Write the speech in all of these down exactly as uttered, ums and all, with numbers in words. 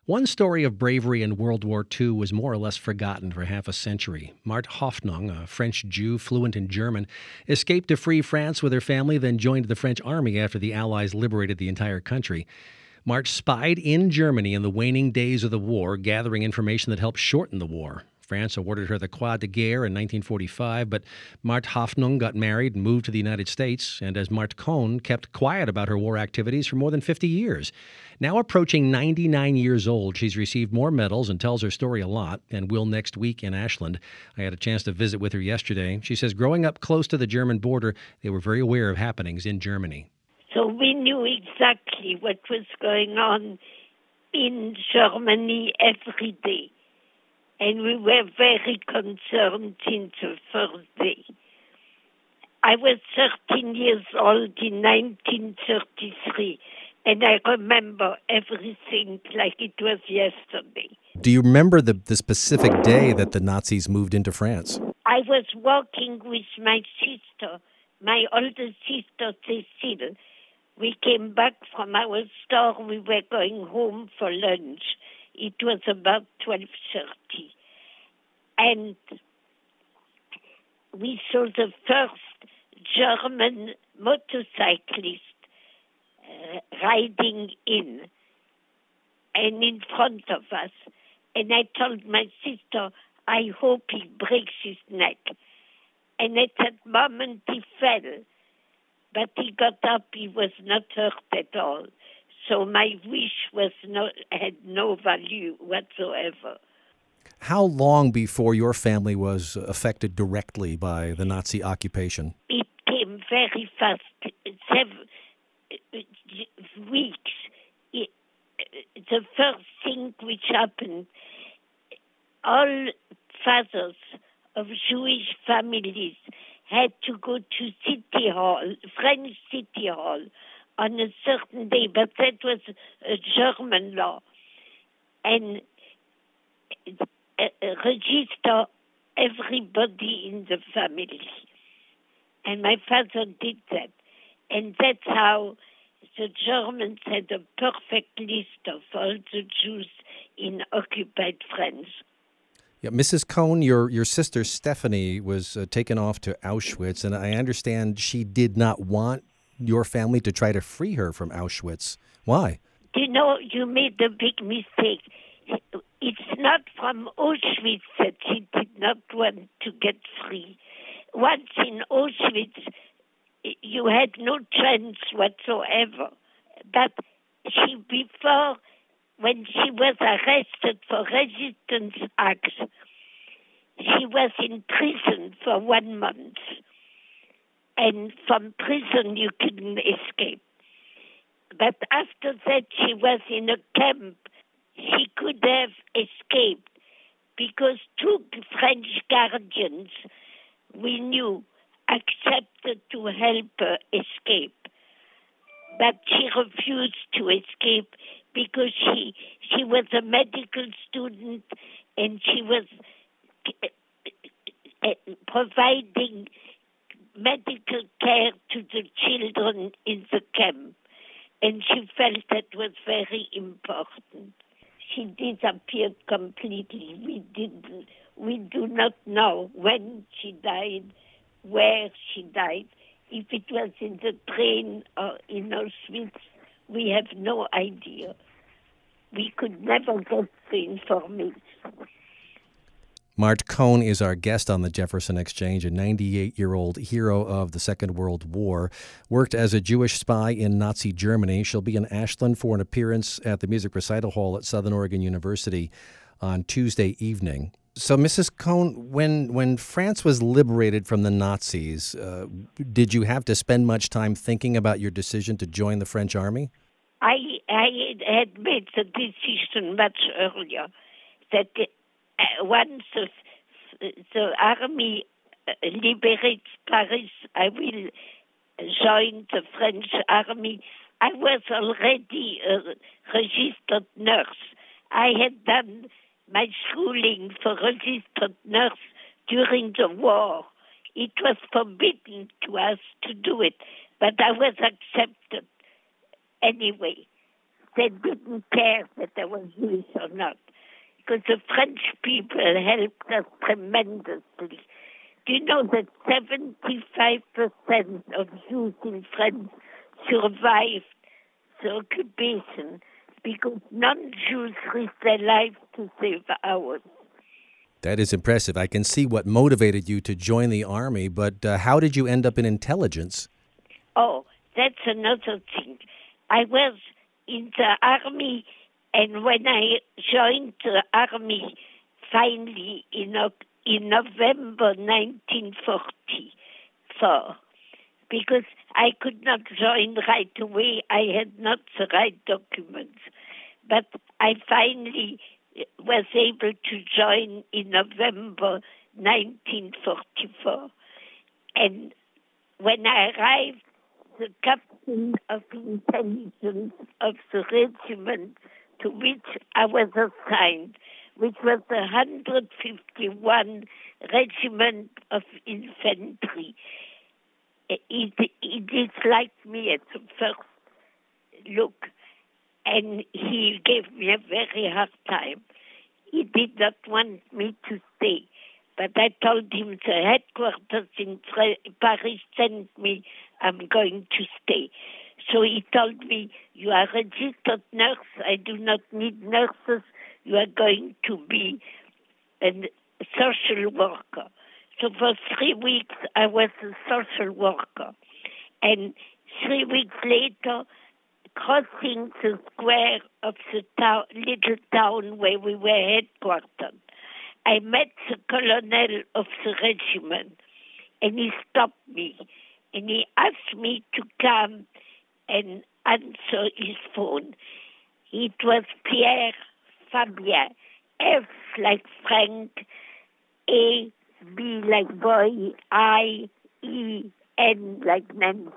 One story of bravery in World War Two was more or less forgotten for half a century. Marthe Hoffnung, a French Jew fluent in German, escaped to free France with her family, then joined the French army after the Allies liberated the entire country. Marthe spied in Germany in the waning days of the war, gathering information that helped shorten the war. France awarded her the Croix de Guerre in nineteen forty-five, but Marthe Hoffnung got married and moved to the United States, and as Marthe Kohn kept quiet about her war activities for more than fifty years. Now approaching ninety-nine years old, she's received more medals and tells her story a lot, and will next week in Ashland. I had a chance to visit with her yesterday. She says growing up close to the German border, they were very aware of happenings in Germany. So we knew exactly what was going on in Germany every day. And we were very concerned since the first day. I was thirteen years old in nineteen thirty-three, and I remember everything like it was yesterday. Do you remember the, the specific day that the Nazis moved into France? I was walking with my sister, my older sister, Cecile. We came back from our store. We were going home for lunch. It was about twelve thirty. And we saw the first German motorcyclist uh, riding in and in front of us. And I told my sister, I hope he breaks his neck. And at that moment he fell. But he got up, he was not hurt at all. So my wish was not, had no value whatsoever. How long before your family was affected directly by the Nazi occupation? It came very fast, seven weeks. It, the first thing which happened, all fathers of Jewish families had to go to City Hall, French City Hall, on a certain day, but that was a German law, and uh, register everybody in the family. And my father did that. And that's how the Germans had a perfect list of all the Jews in occupied France. Yeah, Missus Kohn, your, your sister Stephanie was uh, taken off to Auschwitz, and I understand she did not want your family to try to free her from Auschwitz. Why? You know, you made a big mistake. It's not from Auschwitz that she did not want to get free. Once in Auschwitz, you had no chance whatsoever. But she, before, when she was arrested for resistance acts, she was in prison for one month. And from prison you couldn't escape. But after that she was in a camp. She could have escaped because two French guardians we knew accepted to help her escape. But she refused to escape because she she was a medical student and she was providing medical care to the children in the camp. And she felt that was very important. She disappeared completely. We didn't, we do not know when she died, where she died. If it was in the train or in Auschwitz, we have no idea. We could never get the information. Marthe Kohn is our guest on the Jefferson Exchange, a ninety-eight-year-old hero of the Second World War. Worked as a Jewish spy in Nazi Germany. She'll be in Ashland for an appearance at the Music Recital Hall at Southern Oregon University on Tuesday evening. So, Missus Kohn, when when France was liberated from the Nazis, uh, did you have to spend much time thinking about your decision to join the French army? I, I had made the decision much earlier that uh, once the, the army uh, liberates Paris, I will join the French army. I was already a registered nurse. I had done my schooling for registered nurse during the war. It was forbidden to us to do it, but I was accepted anyway. they didn't care that I was Jewish or not, because the French people helped us tremendously. Do you know that seventy-five percent of Jews in France survived the occupation because non-Jews risked their lives to save ours? That is impressive. I can see what motivated you to join the army, but uh, how did you end up in intelligence? Oh, that's another thing. I was in the army, and when I joined the army finally in, in November nineteen forty-four, because I could not join right away, I had not the right documents, but I finally was able to join in November nineteen forty-four. And when I arrived, the captain of intelligence of the regiment to which I was assigned, which was the one hundred fifty-first Regiment of Infantry, he, he disliked me at the first look, and he gave me a very hard time. He did not want me to stay, but I told him the headquarters in Paris sent me, I'm going to stay. So he told me, you are a registered nurse, I do not need nurses, you are going to be a social worker. So for three weeks I was a social worker. And three weeks later, crossing the square of the town, little town where we were headquartered, I met the colonel of the regiment, and he stopped me, and he asked me to come and answer his phone. It was Pierre Fabien, F like Frank, A, B like boy, I, E, N like Nancy.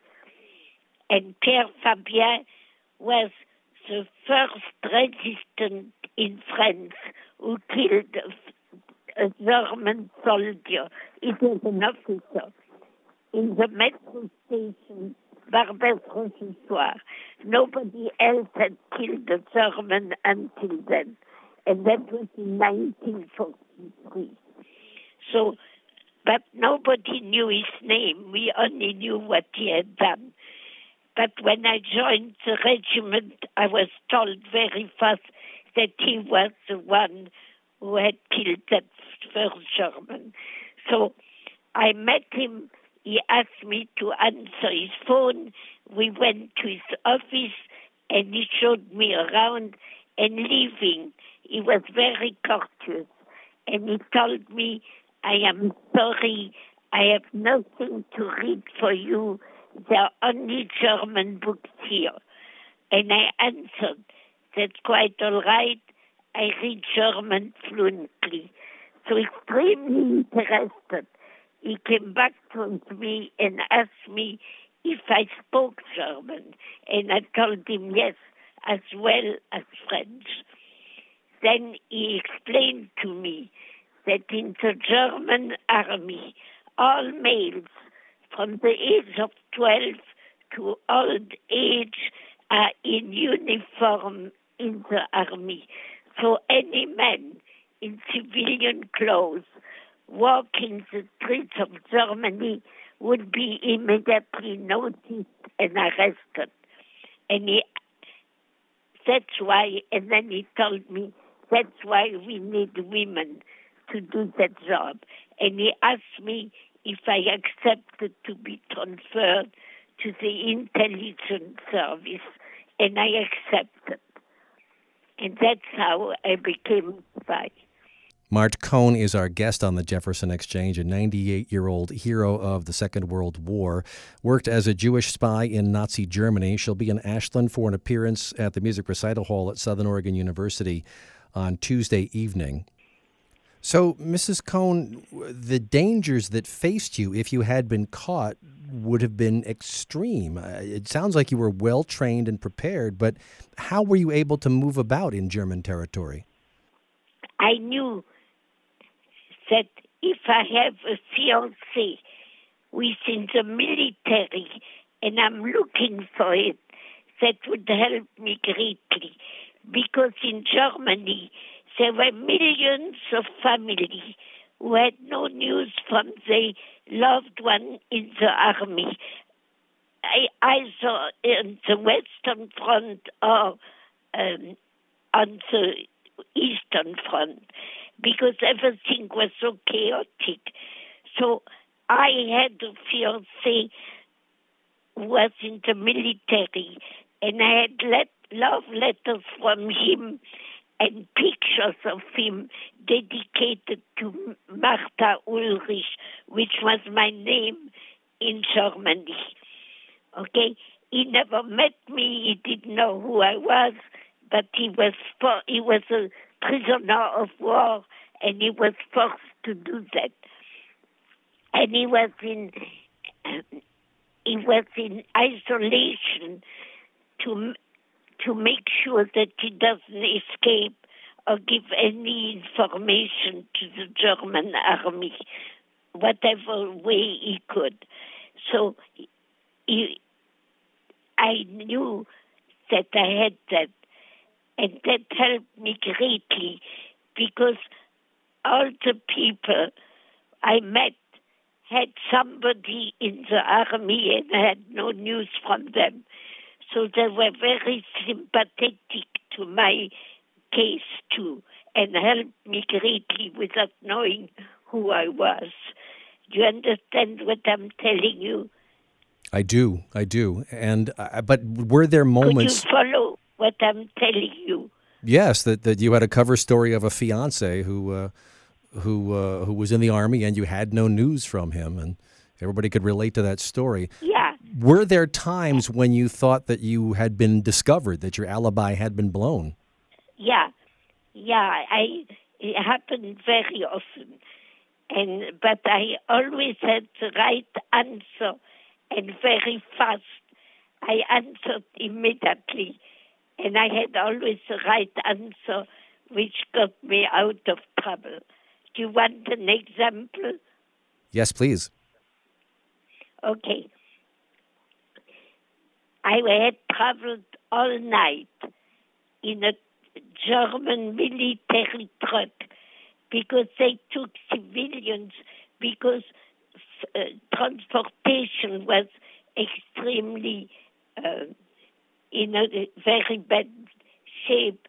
And Pierre Fabien was the first resistant in France who killed a, a German soldier. It was an officer in the metro station Barbès-Rochechouart. Nobody else had killed a German until then. And that was in nineteen forty-three. So, but nobody knew his name. We only knew what he had done. But when I joined the regiment, I was told very fast that he was the one who had killed that first German. So I met him. He asked me to answer his phone. We went to his office, and he showed me around. And leaving, he was very courteous. And he told me, I am sorry, I have nothing to read for you. There are only German books here. And I answered, that's quite all right. I read German fluently. So extremely interested, he came back to me and asked me if I spoke German. And I told him yes, as well as French. Then he explained to me that in the German army, all males from the age of twelve to old age are in uniform in the army. So any man in civilian clothes walking the streets of Germany would be immediately noticed and arrested. And he, that's why, and then he told me, that's why we need women to do that job. And he asked me if I accepted to be transferred to the intelligence service, and I accepted. And that's how I became a spy. Mart Cohn is our guest on the Jefferson Exchange, a ninety-eight-year-old hero of the Second World War, worked as a Jewish spy in Nazi Germany. She'll be in Ashland for an appearance at the Music Recital Hall at Southern Oregon University on Tuesday evening. So, Missus Cohn, the dangers that faced you if you had been caught would have been extreme. Uh, it sounds like you were well-trained and prepared, but how were you able to move about in German territory? I knew that if I have a fiancé who is in the military and I'm looking for it, that would help me greatly, because in Germany there were millions of families who had no news from their loved one in the army, either in the Western Front or um, on the Eastern Front, because everything was so chaotic. So I had a fiancé who was in the military, and I had let, love letters from him and pictures of him dedicated to Martha Ulrich, which was my name in Germany. Okay, he never met me. He didn't know who I was, but he was for, he was a prisoner of war, and he was forced to do that. And he was in he was in isolation to to make sure that he doesn't escape or give any information to the German army, whatever way he could. So he, I knew that I had that, and that helped me greatly, because all the people I met had somebody in the army and I had no news from them. So they were very sympathetic to my case too, and helped me greatly without knowing who I was. Do you understand what I'm telling you? I do, I do. And uh, but were there moments? Could you follow what I'm telling you? Yes, that, that you had a cover story of a fiancé who uh, who uh, who was in the army, and you had no news from him, and everybody could relate to that story. Yeah. Were there times when you thought that you had been discovered, that your alibi had been blown? Yeah, yeah. I it happened very often, and but I always had the right answer, and very fast. I answered immediately, and I had always the right answer, which got me out of trouble. Do you want an example? Yes, please. Okay. I had traveled all night in a German military truck because they took civilians, because uh, transportation was extremely uh, in a very bad shape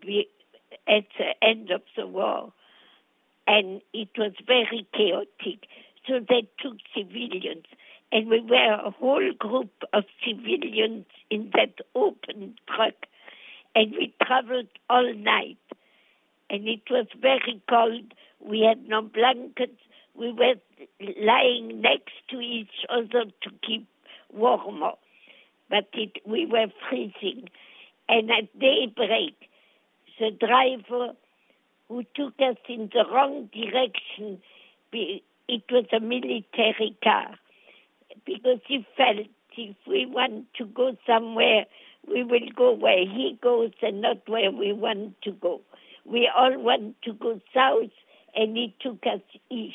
at the end of the war. And it was very chaotic. So they took civilians. And we were a whole group of civilians in that open truck. And we traveled all night. And it was very cold. We had no blankets. We were lying next to each other to keep warmer. But it, we were freezing. And at daybreak, the driver who took us in the wrong direction, it was a military car, because he felt if we want to go somewhere, we will go where he goes and not where we want to go. We all want to go south, and he took us east.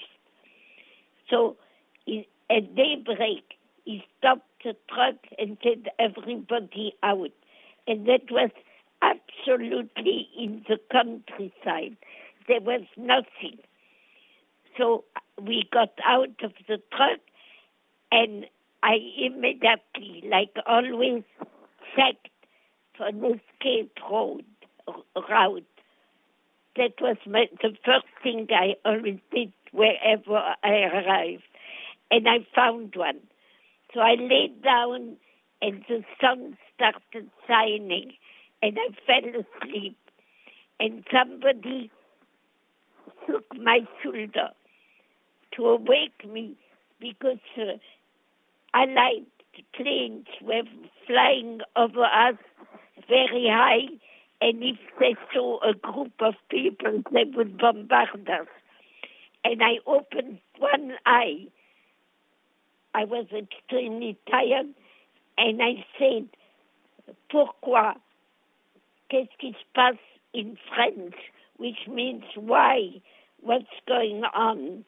So he, at daybreak, he stopped the truck and said, everybody out. And that was absolutely in the countryside. There was nothing. So we got out of the truck, and I immediately, like always, checked for an escape road, route. That was my, the first thing I always did wherever I arrived. And I found one. So I laid down, and the sun started shining, and I fell asleep. And somebody took my shoulder to awake me, because uh, Allied planes were flying over us very high, and if they saw a group of people, they would bombard us. And I opened one eye. I was extremely tired, and I said, pourquoi? Qu'est-ce qui se passe in French, which means why, what's going on?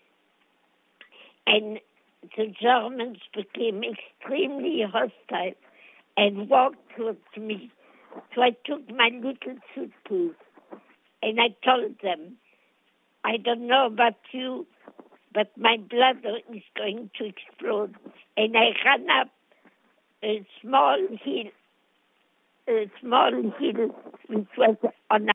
And the Germans became extremely hostile and walked towards me. So I took my little suitcase and I told them, I don't know about you, but my bladder is going to explode. And I ran up a small hill, a small hill which was on a,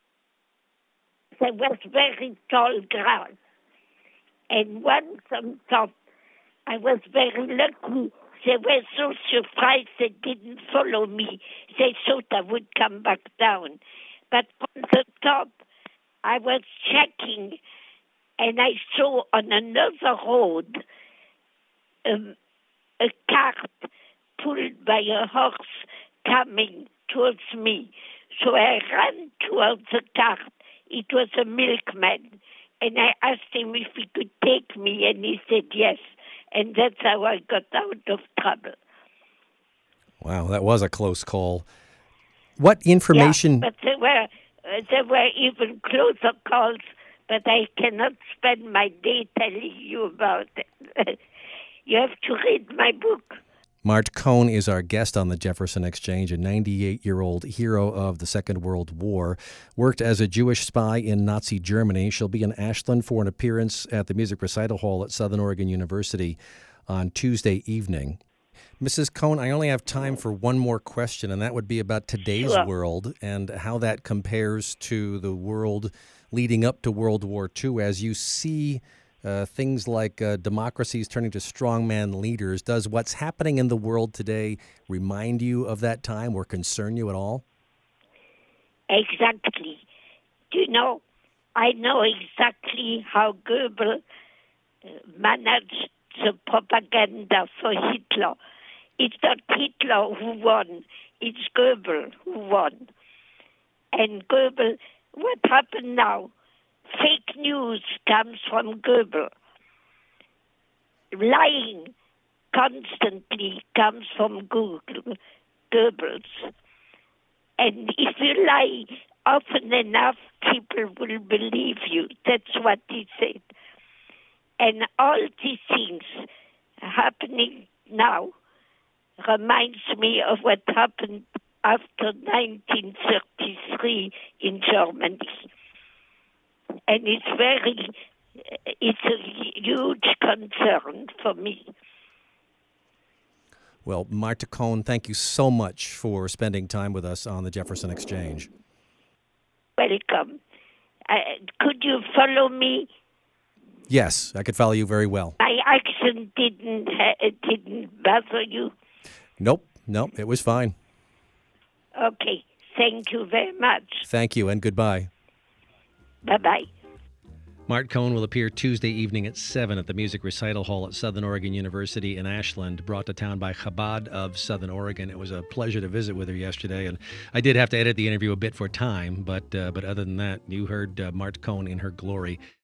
there was very tall grass. And once on top, I was very lucky. They were so surprised they didn't follow me. They thought I would come back down. But on the top, I was checking, and I saw on another road um, a cart pulled by a horse coming towards me. So I ran towards the cart. It was a milkman. And I asked him if he could take me, and he said yes. And that's how I got out of trouble. Wow, that was a close call. What information... Yeah, but there were, uh, there were even closer calls, but I cannot spend my day telling you about it. You have to read my book. Mart Cohn is our guest on the Jefferson Exchange, a ninety-eight-year-old hero of the Second World War. Worked as a Jewish spy in Nazi Germany. She'll be in Ashland for an appearance at the Music Recital Hall at Southern Oregon University on Tuesday evening. Missus Cohn, I only have time for one more question, and that would be about today's Sure. world and how that compares to the world leading up to World War Two. As you see Uh, things like uh, democracies turning to strongman leaders, does what's happening in the world today remind you of that time or concern you at all? Exactly. Do you know, I know exactly how Goebbels uh, managed the propaganda for Hitler. It's not Hitler who won, it's Goebbels who won. And Goebbels, what happened now? Fake news comes from Goebbels. Lying constantly comes from Google, Goebbels. And if you lie often enough, people will believe you. That's what he said. And all these things happening now reminds me of what happened after nineteen thirty-three in Germany. And it's very, it's a huge concern for me. Well, Marta Cohn, thank you so much for spending time with us on the Jefferson Exchange. Welcome. Uh, could you follow me? Yes, I could follow you very well. My accent didn't ha- didn't bother you? Nope, nope, it was fine. Okay. Thank you very much. Thank you, and goodbye. Bye-bye. Mart Cohn will appear Tuesday evening at seven at the Music Recital Hall at Southern Oregon University in Ashland, brought to town by Chabad of Southern Oregon. It was a pleasure to visit with her yesterday, and I did have to edit the interview a bit for time, but uh, but other than that, you heard uh, Mart Cohn in her glory.